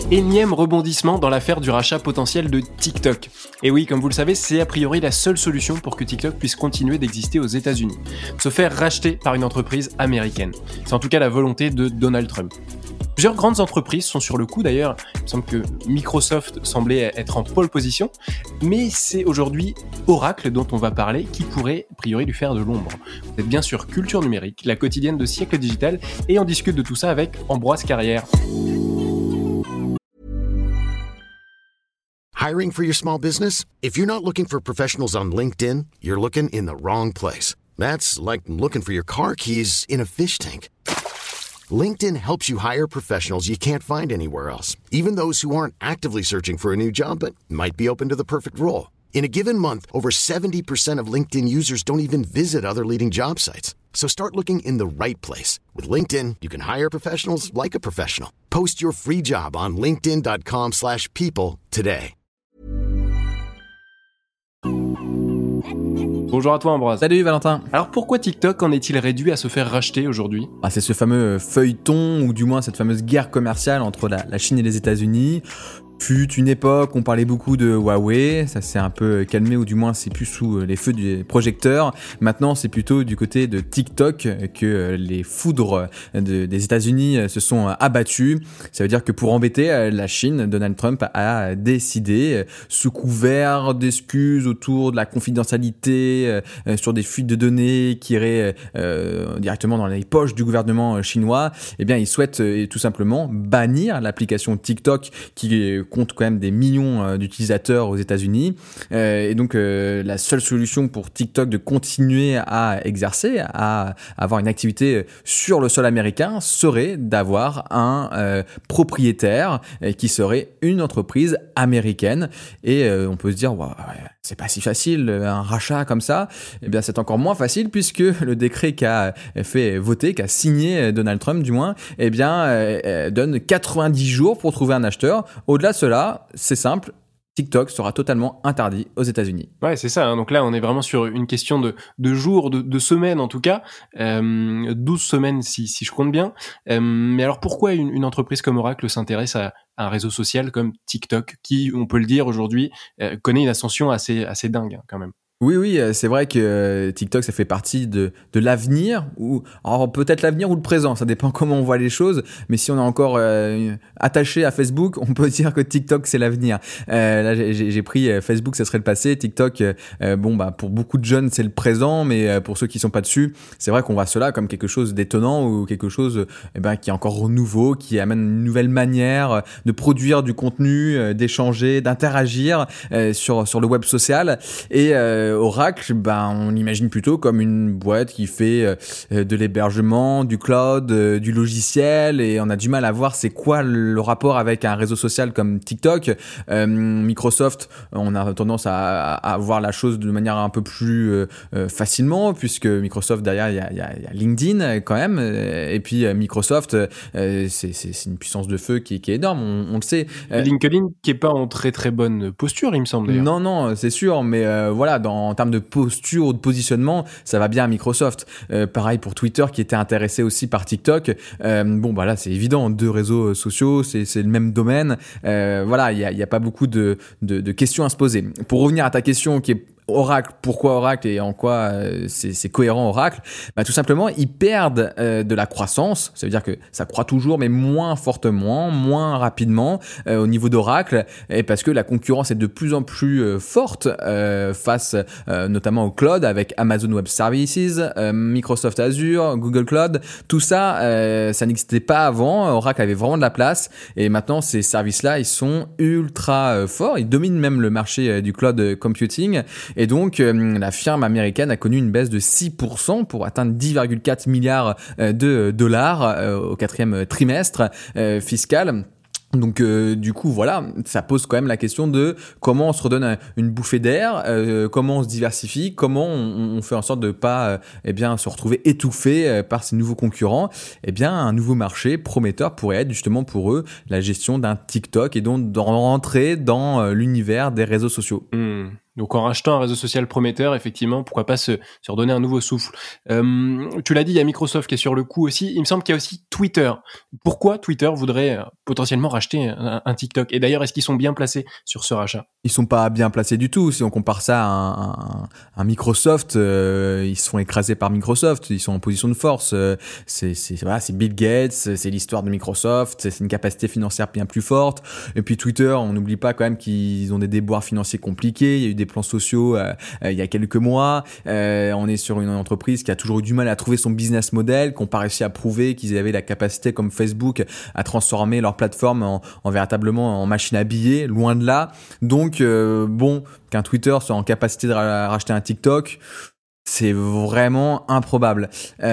Énième rebondissement dans l'affaire du rachat potentiel de TikTok. Et oui, comme vous le savez, c'est a priori la seule solution pour que TikTok puisse continuer d'exister aux États-Unis. Se faire racheter par une entreprise américaine. C'est en tout cas la volonté de Donald Trump. Plusieurs grandes entreprises sont sur le coup d'ailleurs. Il me semble que Microsoft semblait être en pole position. Mais c'est aujourd'hui Oracle dont on va parler qui pourrait a priori lui faire de l'ombre. Vous êtes bien sûr Culture Numérique, la quotidienne de Siècle Digital, et on discute de tout ça avec Ambroise Carrière. Hiring for your small business? If you're not looking for professionals on LinkedIn, you're looking in the wrong place. That's like looking for your car keys in a fish tank. LinkedIn helps you hire professionals you can't find anywhere else, even those who aren't actively searching for a new job but might be open to the perfect role. In a given month, over 70% of LinkedIn users don't even visit other leading job sites. So start looking in the right place. With LinkedIn, you can hire professionals like a professional. Post your free job on linkedin.com/people today. Bonjour à toi Ambroise. Salut Valentin. Alors pourquoi TikTok en est-il réduit à se faire racheter aujourd'hui ? C'est ce fameux feuilleton, ou du moins cette fameuse guerre commerciale entre la Chine et les États-Unis. Fut une époque, on parlait beaucoup de Huawei, ça s'est un peu calmé, ou du moins c'est plus sous les feux des projecteurs. Maintenant, c'est plutôt du côté de TikTok que les foudres des États-Unis se sont abattues. Ça veut dire que pour embêter la Chine, Donald Trump a décidé, sous couvert d'excuses autour de la confidentialité, sur des fuites de données qui iraient directement dans les poches du gouvernement chinois, eh bien, il souhaite tout simplement bannir l'application TikTok qui compte quand même des millions d'utilisateurs aux États-Unis. Et donc, la seule solution pour TikTok de continuer à exercer, à avoir une activité sur le sol américain, serait d'avoir un propriétaire qui serait une entreprise américaine. Et on peut se dire, ouais, c'est pas si facile, un rachat comme ça. Eh bien, c'est encore moins facile puisque le décret qu'a fait voter, qu'a signé Donald Trump du moins, eh bien, donne 90 jours pour trouver un acheteur. Au-delà de cela, c'est simple, TikTok sera totalement interdit aux États-Unis. Ouais, c'est ça. Donc là, on est vraiment sur une question de jours, de semaines en tout cas. 12 semaines si je compte bien. Mais alors pourquoi une entreprise comme Oracle s'intéresse à un réseau social comme TikTok, qui, on peut le dire aujourd'hui, connaît une ascension assez dingue quand même? Oui, c'est vrai que TikTok, ça fait partie de l'avenir, ou alors peut-être l'avenir ou le présent, ça dépend comment on voit les choses, mais si on est encore attaché à Facebook, on peut dire que TikTok, c'est l'avenir. Là, j'ai pris Facebook, ça serait le passé, TikTok, pour beaucoup de jeunes, c'est le présent, mais pour ceux qui sont pas dessus, c'est vrai qu'on voit cela comme quelque chose d'étonnant ou quelque chose qui est encore nouveau, qui amène une nouvelle manière de produire du contenu, d'échanger, d'interagir sur le web social. Et Oracle, on l'imagine plutôt comme une boîte qui fait de l'hébergement, du cloud, du logiciel, et on a du mal à voir c'est quoi le rapport avec un réseau social comme TikTok. Microsoft, on a tendance à voir la chose de manière un peu plus facilement, puisque Microsoft, derrière, il y a LinkedIn quand même, et puis Microsoft, c'est une puissance de feu qui est énorme, on le sait. LinkedIn qui est pas en très très bonne posture, il me semble d'ailleurs. Non, c'est sûr, mais voilà, en termes de posture ou de positionnement, ça va bien à Microsoft. Pareil pour Twitter qui était intéressé aussi par TikTok. Là c'est évident, deux réseaux sociaux, c'est le même domaine. Il y a pas beaucoup de questions à se poser. Pour revenir à ta question qui est Oracle, pourquoi Oracle et en quoi c'est cohérent Oracle? Tout simplement, ils perdent de la croissance. Ça veut dire que ça croît toujours, mais moins fortement, moins rapidement au niveau d'Oracle, et parce que la concurrence est de plus en plus forte face notamment au cloud avec Amazon Web Services, Microsoft Azure, Google Cloud. Tout ça, ça n'existait pas avant. Oracle avait vraiment de la place, et maintenant ces services-là, ils sont ultra forts. Ils dominent même le marché du cloud computing. Et donc, la firme américaine a connu une baisse de 6% pour atteindre 10,4 milliards de dollars au quatrième trimestre fiscal. Donc du coup voilà, ça pose quand même la question de comment on se redonne une bouffée d'air, comment on se diversifie, comment on fait en sorte de pas se retrouver étouffé par ces nouveaux concurrents. Un nouveau marché prometteur pourrait être justement pour eux la gestion d'un TikTok et donc de rentrer dans l'univers des réseaux sociaux. Donc en rachetant un réseau social prometteur, effectivement, pourquoi pas se redonner un nouveau souffle. Tu l'as dit, il y a Microsoft qui est sur le coup aussi. Il me semble qu'il y a aussi Twitter. Pourquoi Twitter voudrait potentiellement racheter un TikTok? Et d'ailleurs, est-ce qu'ils sont bien placés sur ce rachat? Ils sont pas bien placés du tout. Si on compare ça à un Microsoft, ils se font écraser par Microsoft. Ils sont en position de force. C'est Bill Gates, c'est l'histoire de Microsoft, c'est une capacité financière bien plus forte. Et puis Twitter, on n'oublie pas quand même qu'ils ont des déboires financiers compliqués. Il y a eu des plans sociaux il y a quelques mois. On est sur une entreprise qui a toujours eu du mal à trouver son business model, qui n'ont pas réussi à prouver qu'ils avaient la capacité, comme Facebook, à transformer leur plateforme en véritablement en machine à billets, loin de là. Donc qu'un Twitter soit en capacité de racheter un TikTok, c'est vraiment improbable.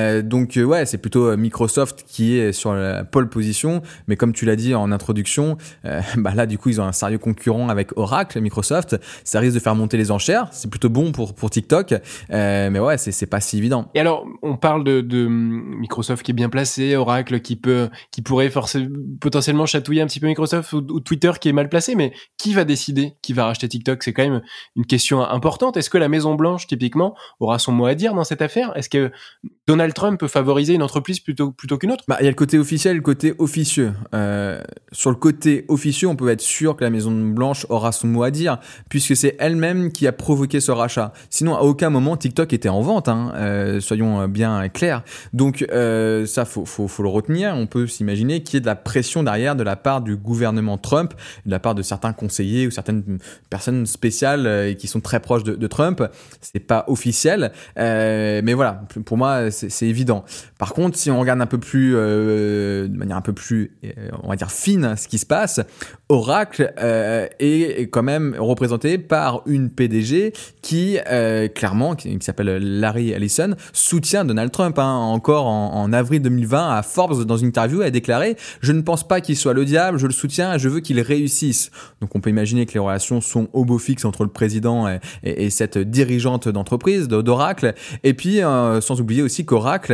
C'est plutôt Microsoft qui est sur la pole position, mais comme tu l'as dit en introduction, là du coup ils ont un sérieux concurrent avec Oracle, Microsoft. Ça risque de faire monter les enchères. C'est plutôt bon pour TikTok, mais ouais, c'est pas si évident. Et alors, on parle de Microsoft qui est bien placé, Oracle qui pourrait potentiellement chatouiller un petit peu Microsoft ou Twitter qui est mal placé, mais qui va décider qui va racheter TikTok? C'est quand même une question importante. Est-ce que la Maison Blanche typiquement aura son mot à dire dans cette affaire? Est-ce que Donald Trump peut favoriser une entreprise plutôt qu'une autre? Il y a le côté officiel et le côté officieux. Sur le côté officieux, on peut être sûr que la Maison Blanche aura son mot à dire, puisque c'est elle-même qui a provoqué ce rachat. Sinon, à aucun moment, TikTok était en vente, soyons bien clairs. Donc, ça, faut le retenir. On peut s'imaginer qu'il y ait de la pression derrière de la part du gouvernement Trump, de la part de certains conseillers ou certaines personnes spéciales qui sont très proches de Trump. C'est pas officiel. Mais voilà, pour moi, c'est évident. Par contre, si on regarde un peu plus, de manière un peu plus, on va dire fine, ce qui se passe, Oracle est quand même représenté par une PDG qui, clairement, qui s'appelle Larry Ellison, soutient Donald Trump. Encore en avril 2020, à Forbes, dans une interview, elle a déclaré « Je ne pense pas qu'il soit le diable, je le soutiens, je veux qu'il réussisse ». Donc on peut imaginer que les relations sont au beau fixe entre le président et cette dirigeante d'entreprise, d'Oracle. Et puis, sans oublier aussi qu'Oracle,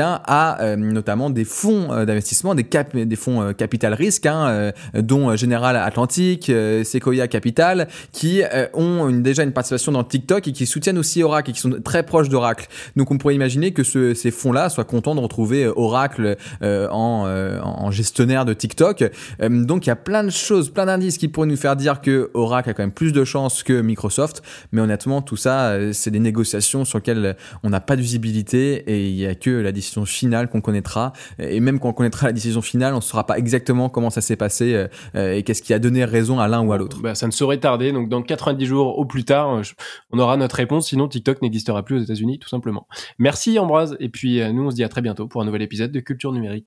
a notamment des fonds d'investissement, des fonds capital risque, dont General Atlantic, Sequoia Capital, qui ont déjà une participation dans TikTok et qui soutiennent aussi Oracle et qui sont très proches d'Oracle. Donc, on pourrait imaginer que ces fonds-là soient contents de retrouver Oracle en gestionnaire de TikTok. Donc, il y a plein de choses, plein d'indices qui pourraient nous faire dire que Oracle a quand même plus de chances que Microsoft. Mais honnêtement, tout ça, c'est des négociations sur lesquelles on n'a pas de visibilité et il n'y a que la décision finale qu'on connaîtra. Et même quand on connaîtra la décision finale, on ne saura pas exactement comment ça s'est passé et qu'est-ce qui a donné raison à l'un ou à l'autre. Ça ne saurait tarder. Donc, dans 90 jours au plus tard, on aura notre réponse. Sinon, TikTok n'existera plus aux États-Unis, tout simplement. Merci Ambroise. Et puis, nous, on se dit à très bientôt pour un nouvel épisode de Culture Numérique.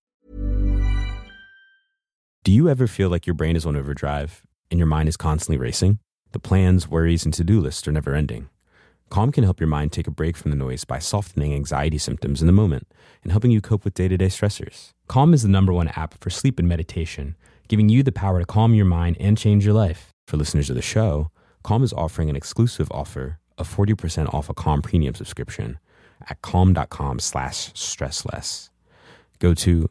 Do you ever feel like your brain is on overdrive and your mind is constantly racing? The plans, worries, and to-do lists are never ending. Calm can help your mind take a break from the noise by softening anxiety symptoms in the moment and helping you cope with day-to-day stressors. Calm is the #1 app for sleep and meditation, giving you the power to calm your mind and change your life. For listeners of the show, Calm is offering an exclusive offer of 40% off a Calm premium subscription at calm.com/stressless. Go to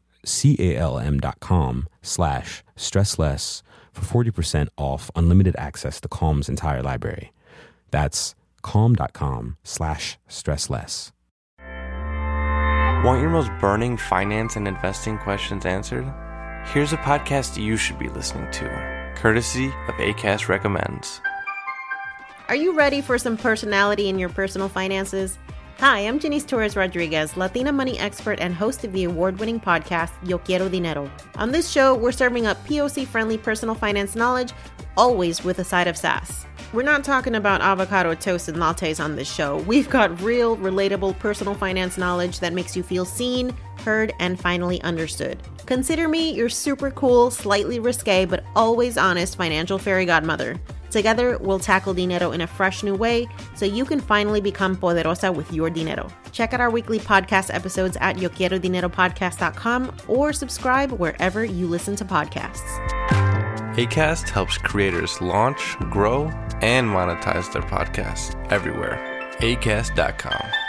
calm.com/stressless for 40% off unlimited access to Calm's entire library. That's calm.com/stressless. Want your most burning finance and investing questions answered? Here's a podcast you should be listening to, courtesy of Acast Recommends. Are you ready for some personality in your personal finances? Hi, I'm Janice Torres Rodriguez, Latina money expert and host of the award-winning podcast, Yo Quiero Dinero. On this show, we're serving up POC-friendly personal finance knowledge, always with a side of sass. We're not talking about avocado toast and lattes on this show. We've got real, relatable personal finance knowledge that makes you feel seen, heard, and finally understood. Consider me your super cool, slightly risque, but always honest financial fairy godmother. Together, we'll tackle dinero in a fresh new way so you can finally become poderosa with your dinero. Check out our weekly podcast episodes at yoquierodineropodcast.com or subscribe wherever you listen to podcasts. Acast helps creators launch, grow, and monetize their podcasts everywhere. Acast.com.